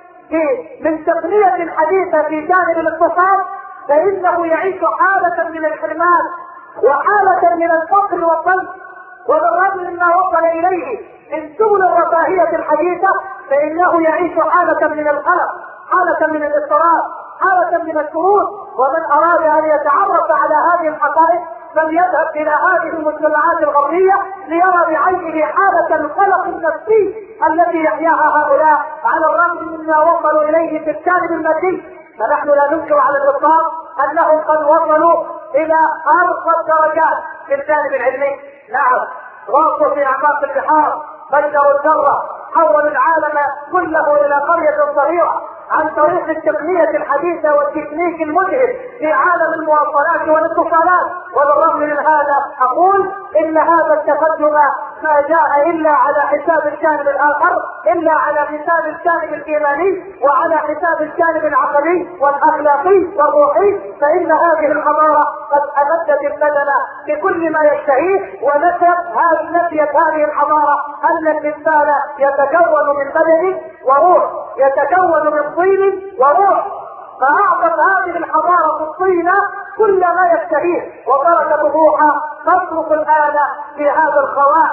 من تقنية حديثة في جانب الاقتصاد فإنه يعيش حالة من الحرمان وحالة من الفقر والضنك. وبالرغم مما وصل إليه من سبل الرفاهية الحديثة فإنه يعيش حالة من القلق، حالة من الاضطراب، حالة من الشرود. ومن أراد أن يتعرف على هذه الحقائق فليذهب إلى هذه المجتمعات الغربية ليرى بعينه حالة القلق النفسي التي يحياها هؤلاء على الرغم مما وصلوا إليه في الجانب المادي. فنحن لا ننكر على الإطلاق أنهم قد وصلوا إلى أرقى الدرجات في الجانب العلمي. نعم، غاصوا في أعماق البحار، بدروا الذرة، حولوا العالم كله إلى قرية صغيرة عن طريق التقنية الحديثة والتكنيك المذهل في عالم المواصلات والاتصالات. وبالرغم من هذا أقول إن هذا التقدم ما جاء إلا على حساب الجانب الآخر، إلا على حساب الجانب الإيماني وعلى حساب الجانب العقلي والأخلاقي والروحي. فإن هذه الحضارة قد أمدت البدن بكل ما يشتهيه ونسب هذه نسيت هذه الحضارة أن الإنسان يتكون من بدن وروح، يتكون من طين وروح. فأعطت هذه الحضارة الطين كل ما يشتهيه وتركت الروح تصرف الآن في هذا الخواء.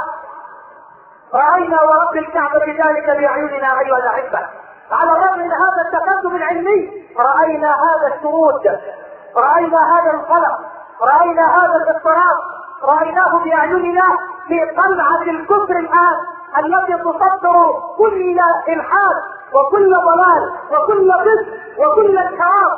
رأينا ورب الكعبة ذلك بأعيننا أيها الأحبة. على الرغم من هذا التقدم العلمي رأينا هذا الشرود، رأينا هذا القلق، رأينا هذا الاضطراب، رأيناه بأعيننا في قلعة الكفر الآن التي تصدر كل إلحاد وكل ضلال وكل ضد وكل انحراف الى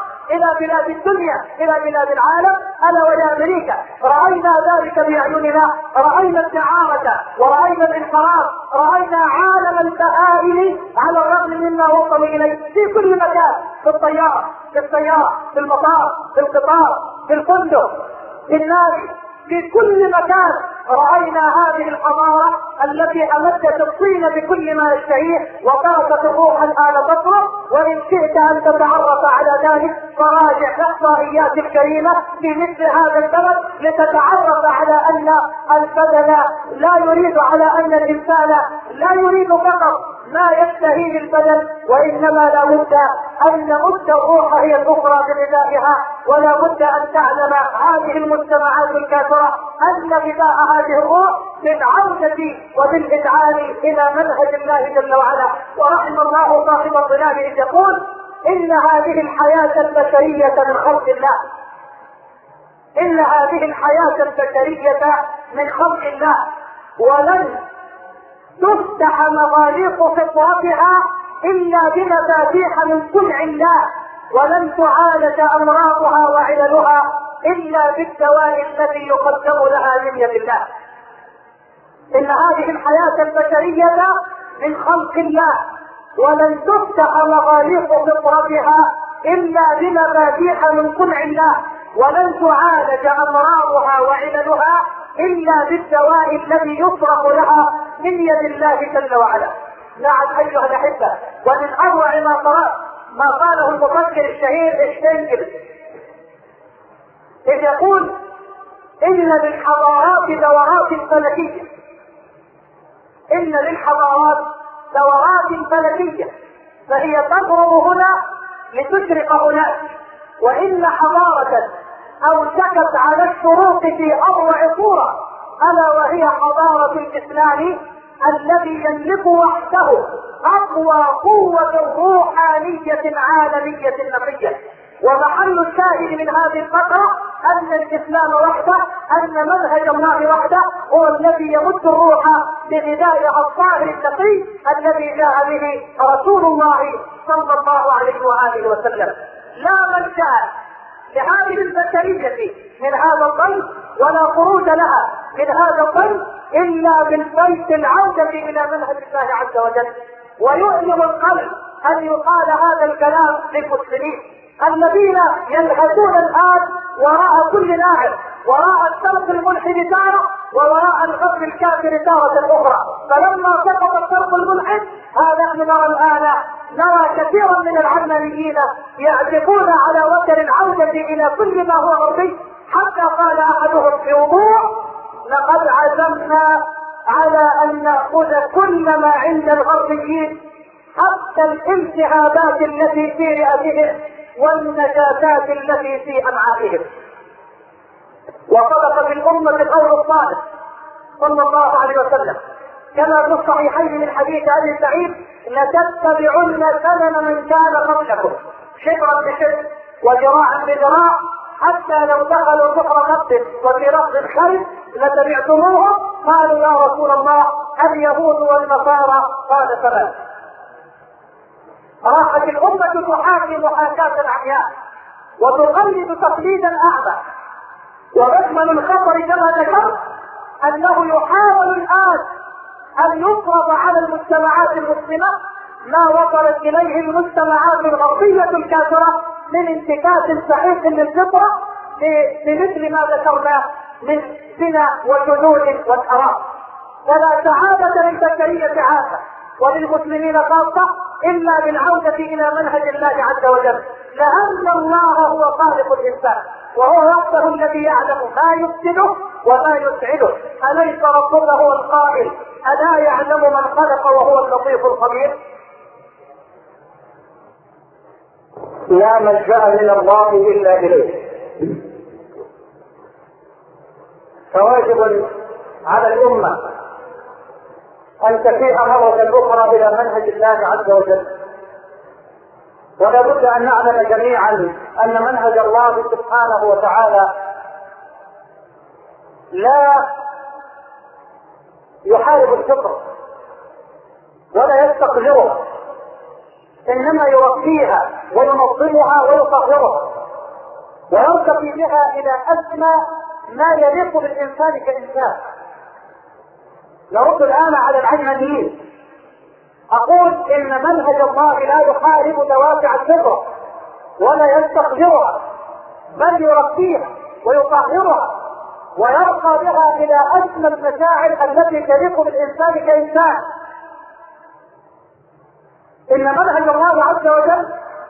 إلى بلاد الدنيا، إلى بلاد العالم، ألا وهي أمريكا. رأينا ذلك بأعيننا، رأينا الدعارة ورأينا الانحراف، رأينا عالم البهائم على الرغم مما وصلوا إليه في كل مكان، في الطيارة، في السيارة، في المطار، في القطار، في الفندق، في النادي، في كل مكان رأينا هذه الحضارة التي أمدت الصين بكل ما يشتهيه وتركت الروح الآن تطرق. وإن شئت أن تتعرف على ذلك فراجع الإحصائيات الكريمة في مثل هذا البلد لتتعرف على أن البدن لا يريد، على أن الإنسان لا يريد فقط ما يشتهيه البدن، وإنما لا بد أن نمد الروح هي الأخرى بغذائها. ولا بد أن تعلم هذه المجتمعات الكافرة أن غذاء هذه الروح بالعودة وبالإذعان إلى منهج الله جل وعلا. ورحم الله صاحب الظلال إذ يقول إن هذه الحياة البشرية من خلق الله، إن هذه الحياة البشرية من خلق الله، ولن تفتح مغاليق فطرتها إلا بمفاتيح من صنع الله، ولن تعالج أمراضها وعللها إلا بالدواء الذي يقدم لها من يد الله. إن هذه الحياة البشرية من خلق الله، ولن تفتح مغاليق فطرتها إلا بمفاتيح من صنع الله، ولن تعالج أمراضها وعللها إلا بالدواء الذي يصرف لها من يد الله جل وعلا. نعم أيها الأحبة، ومن أروع ما قرأت ما قاله المفكر الشهير شتينجل إذ يقول إن للحضارات دورات فلكية، إن للحضارات دورات فلكية، فهي تغرب هنا لتشرق هناك. وإن حضارة أوشكت على الشروق في أروع صورة، ألا وهي حضارة الإسلام الذي يملك وحده أقوى قوة روحانية عالمية نقية. ومحل الشاهد من هذه الفقرة أن الإسلام وحده، أن منهج الله وحده هو الذي يمد الروح بغذائها الطاهر النقي الذي جاء به رسول الله صلى الله عليه وآله وسلم. لا ملجأ لهذه البشرية من هذا الضيف ولا خروج لها من هذا الضيف إلا بالبيت العودة إلى منهج الله عز وجل. ويؤلم القلب أن يقال هذا الكلام للمسلمين الذين يلهثون الآن وراء كل لاعب، وراء الشرق الملحد تارة ووراء الغرب الكافر تارة أخرى. فلما سقط الشرق الملحد هذا نرى الآن نرى كثيرا من العلمانيين يعزفون على وتر العودة إلى كل ما هو غربي، حتى قال أحدهم في وضوح لقد عزمنا على أن نأخذ كل ما عند الغربيين حتى الالتهابات التي في رئتهم والنجاسات التي في أمعائهم. وصدق في الأمة قول الصادق صلى الله عليه وسلم كما في الصحيحين من حديث أبي سعيد لتتبعن سنن من كان قبلكم شبرا بشبر وذراعا بذراع حتى لو دخلوا جحر نفس وفي رفض الخيل لتبعتموه. قالوا يا رسول الله اليهود والنصارى؟ قال فلا. راحت الأمة تحاكي محاكاة العمياء وتقلد تقليدا أعمى. ومشمل الخطر كما ذكرت أنه يحاول الآن أن يفرض على المجتمعات المسلمة ما وصلت إليه المجتمعات الغربية الكافرة من انتكاس صحيح للفطرة بمثل ما ذكرنا من زنا وشذوذ والحرام. ولا سعادة للبشرية عامة وللمسلمين خاصة إلا بالعودة إلى منهج الله عز وجل، لأن الله هو خالق الإنسان وهو وحده الذي يعلم ما يفسده وما يسعده. أليس ربك هو القائل ألا يعلم من خلق وهو اللطيف الخبير؟ لا ملجأ من الله إلا إليه. فواجب على الأمة أن تفيء مرة أخرى إلى منهج الله عز وجل. ولا بد أن نعلم جميعا أن منهج الله سبحانه وتعالى لا يحارب الفطر ولا يستقذرها، إنما يرقيها وينظمها ويطهرها ويرتقي بها الى اسمى ما يليق بالانسان كانسان. نرد الان على العلمانيين، اقول ان منهج الله لا يحارب دوافع الفطره ولا يستقذرها، بل يرقيها ويطهرها ويرقى بها الى اسمى المشاعر التي تليق بالانسان كانسان. ان منهج الله عز وجل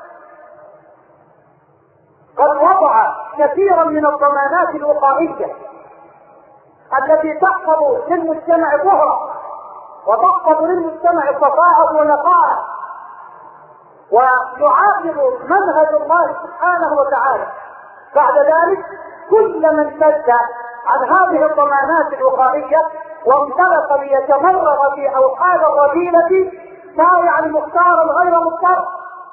قد وضع كثيرا من الضمانات الوقائيه التي تحفظ للمجتمع طهرا وتحفظ للمجتمع صفاء ونقاء، ويعاقب منهج الله سبحانه وتعالى بعد ذلك كل من سد عن هذه الضمانات الوقائيه وانطلق ليتمرغ في اوحال الرذيله بايع المختار غير مختار.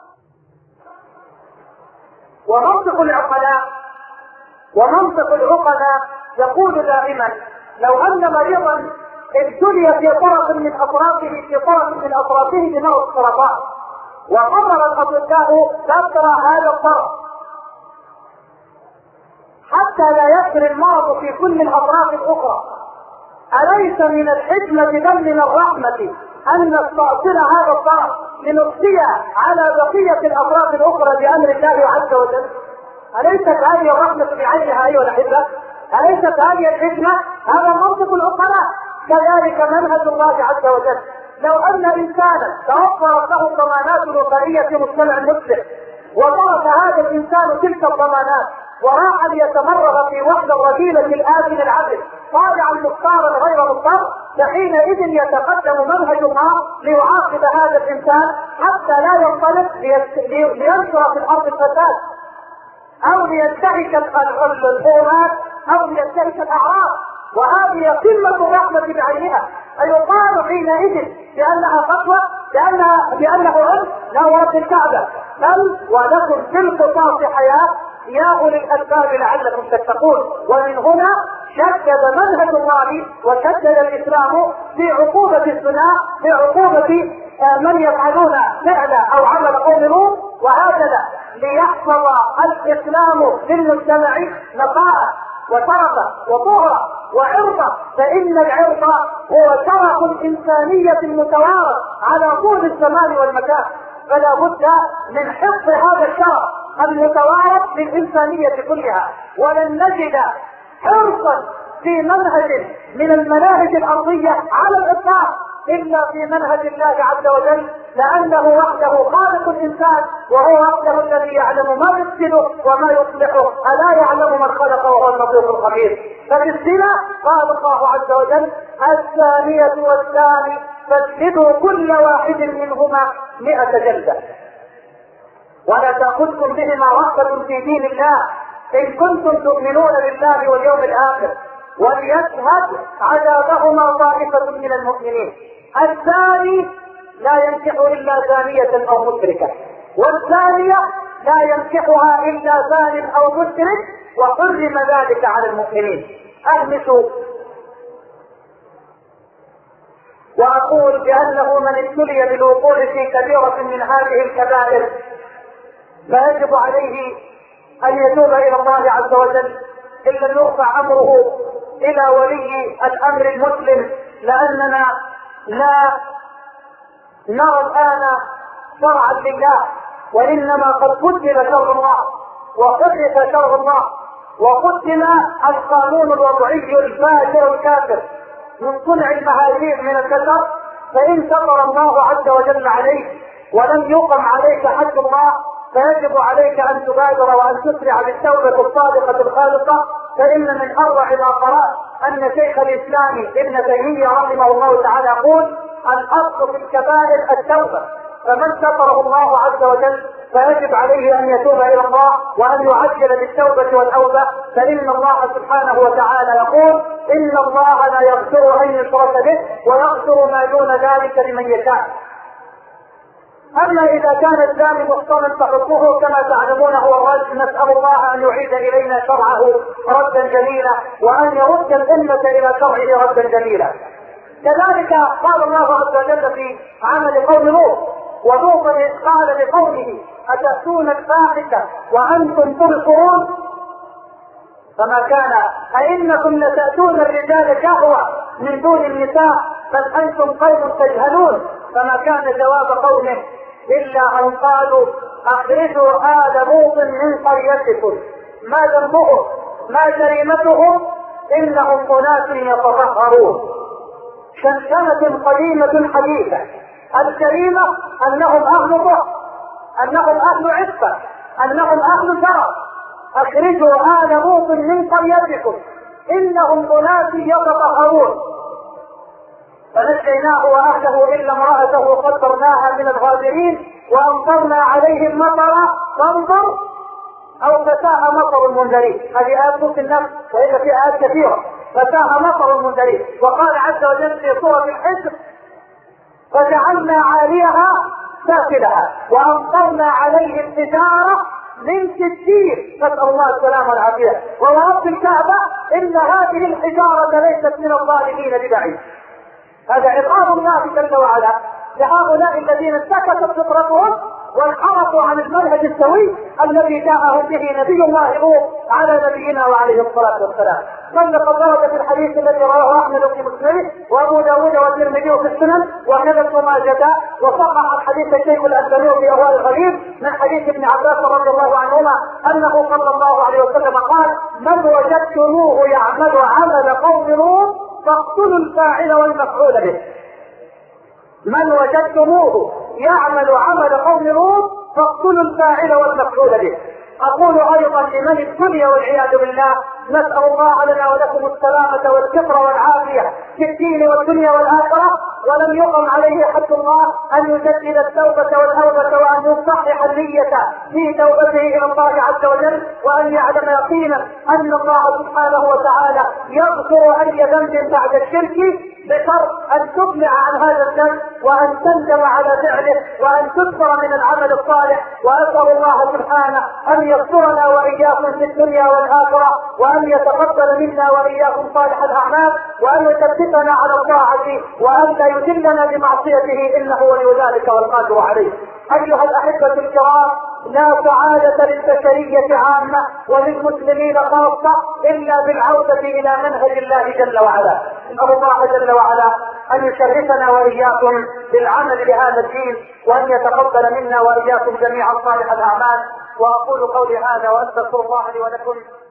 ومنطق العقلاء ومنطق العقلاء يقول دائما لو ان مريضا ابتلي في طرف من اطرافه في طرف من اطرافه بمرض السرطان وقرر الاطباء كسر هذا الطرف حتى لا يسري المرض في كل الاطراف الاخرى، اليس من الحكمه بل من الرحمه ان نستأصل هذا الطرف لنبقي على بقيه الاطراف الاخرى بامر الله عز وجل؟ اليست هذه الرحمه بعينها ايها الاحبه؟ اليست هذه الحكمه؟ هذا منطق العقلاء. كذلك منهج الله عز وجل، لو ان انسانا توفرت له الضمانات الوقائيه في مجتمع مسلم وترك هذا الانسان تلك الضمانات وراح ليتمرغ في وحده الرذيله الآثم العبد طالعا مختارا غير مختار، فحينئذ يتقدم منهج الله ليعاقب هذا الانسان حتى لا ينطلق لينشر في الارض الفساد او لينتهك الحرمات او لينتهك الاعراض، وهذه قمه الرحمه بعينها. أيقال حينئذ بانها فتوى بانها بانه علم؟ لا ورب الكعبه، بل ولكم في القصاص حياه يا اولي الالباب لعلكم تتقون. ومن هنا شدد منهج الله وشدد الاسلام في عقوبه الزنا، في عقوبه من يفعلون فعل او عمل قوم لوط، وهكذا ليحفظ الاسلام للمجتمع نقاء وشرفا وطهرا وعرضا، فان العرض هو شرف الانسانيه المتوارث على طول الزمان والمكان، فلا بد من حفظ هذا الشرف المتوارث للإنسانية كلها. ولن نجد حرصا في منهج من المناهج الأرضية على الإطلاق إلا في منهج الله عز وجل، لأنه وحده خالق الإنسان وهو وحده الذي يعلم ما يفسده وما يصلحه، ألا يعلم من خلق وهو اللطيف الخبير. ففي الزنا قال الله عز وجل الزانية والزاني فاجلدوا كل واحد منهما مئة جلدة ولا تأخذكم بهما رأفة في دين الله إن كنتم تؤمنون بالله واليوم الآخر وليشهد عذابهما طائفة من المؤمنين. الزاني لا ينكح إلا زانية أو مشركة، والزانية لا ينكحها إلا زان أو مشرك، وحرم ذلك على المؤمنين. أهمس وأقول بأنه من ابتلي بالوقوع في كبيرة من هذه الكبائر فيجب عليه أن يتوب إلى الله عز وجل إن لم يرفع أمره إلى ولي الأمر المسلم، لأننا لا نرى الآن شرعا لله، وإنما قد قدم شرع الله وحرف شرع الله وقدم القانون الوضعي الفاجر الكافر من صنع المهاجير من البشر. فإن شكر الله عز وجل عليك ولم يقم عليك حد الله فيجب عليك أن تبادر وأن تسرع بالتوبة الصادقة الخالصة، فإن من أروع ما قرأت أن شيخ الإسلام ابن تيمية رحمه الله تعالى يقول الأصل في الكبائر التوبة، فمن ستره الله عز وجل فيجب عليه أن يتوب إلى الله وأن يعجل بالتوبة والأوبة، فإن الله سبحانه وتعالى يقول إن الله لا يغفر أن يشرك به ويغفر ما دون ذلك لمن يشاء. أما إذا كان الزاني محصنا فحكمه كما تعلمون هو الرد. نسأل الله أن يعيد إلينا شرعه ردا جميلا وأن يرد الأمة إلى شرعه ردا جميلا. كذلك قال الله عز وجل في عمل قوم لوط ولوط قال لقومه أتأتون الفاحشة وأنتم تبصرون فما كان أئنكم لتأتون الرجال شهوة من دون النساء بل أنتم قوم تجهلون. فما كان جواب قومه إلا أن قالوا أخرجوا آل لوط من قريتكم ما ذنبهم ما جريمتهم إنهم أناس يتطهرون. شمشمة قديمة حديثة. الجريمة أنهم أهل طهر، أنهم أهل عفة، أنهم أهل شرف. أخرجوا آل لوط من قريتكم إنهم أناس يتطهرون. فنجيناه وأهله إلا امرأته قدرناها من الغابرين وأمطرنا عليهم مطرا فانظر أو فساء مطر المنذرين. هذه آيات في النفس وإلا في آيات كثيرة. فساء مطر المنذرين. وقال عز وجل في سورة الحجر فجعلنا عاليها سافلها وأمطرنا عليهم حجارة من سجيل نسأل الله السلامة والعافية. ورب الكعبة إن هذه الحجارة ليست من الظالمين ببعيد. هذا عقاب الله جل وعلا لهؤلاء الذين انتكست فطرتهم وانحرفوا عن المنهج السوي الذي جاءهم به نبي الله لوط على نبينا وعليه الصلاه والسلام. بل قد ورد في الحديث الذي رواه احمد في مسلمه وابو داود والترمذي في السنن وكذا ابن ماجه وصحح الحديث الشيخ الالباني في اهوال الغريب من حديث ابن عباس رضي الله عنهما انه صلى الله عليه وسلم قال: من وجدتموه يعمل عمل قوم لوط فاقتلوا الفاعل والمفعول به. من وجدتموه يعمل عمل قوم لوط فاقتلوا الفاعل والمفعول به. اقول ايضا لمن ابتلي والعياذ بالله نسال الله لنا ولكم السلامه والكفر والعافيه في الدين والدنيا والاخره ولم يقم عليه حد الله ان يجدد التوبه والاوبه وان يصحح النيه في توبته الى الله عز وجل وان يعلم يقينا ان الله سبحانه وتعالى يغفر اي ذنب بعد الشرك بشرط ان تقلع عن هذا الذنب وان تندم على فعله وان تكثر من العمل الصالح. واسال الله سبحانه ان يسترنا واياكم في الدنيا والاخره وان يتقبل منا واياكم صالح الاعمال وان يثبتنا على الطاعه وان لا يذلنا بمعصيته انه ولي ذلك والقادر عليه. ايها الاحبه الكرام، لا سعاده للبشريه عامه وللمسلمين خاصه الا بالعوده الى منهج الله جل وعلا. نسال الله جل وعلا ان يشرفنا واياكم بالعمل بهذا الدين وان يتقبل منا واياكم جميعا صالح الاعمال. واقول قولي هذا واستغفر الله لي ولكم.